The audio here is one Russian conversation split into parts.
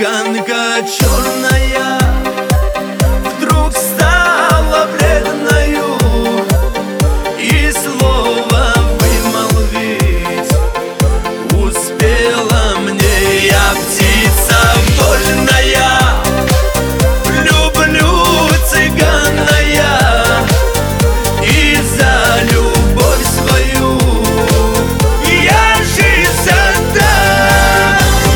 Цыганка черная вдруг стала бледною, и слова вымолвить успела мне. Я птица вольная, люблю цыганная, и за любовь свою я жизнь отдам.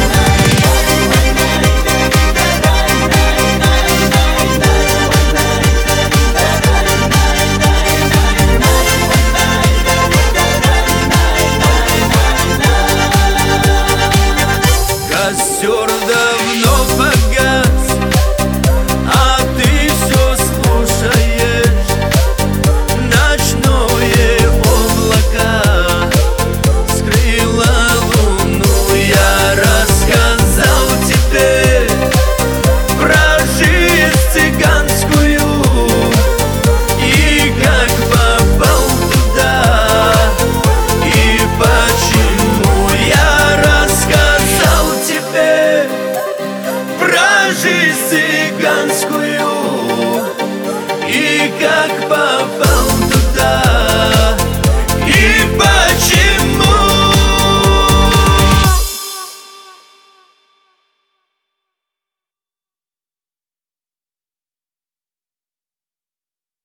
Костер давно погас, а ты все слушаешь ночное облако скрыло луну. Я рассказал тебе про жизнь цыганскую и как попал туда, и почему. Я рассказал тебе про жизнь цыганскую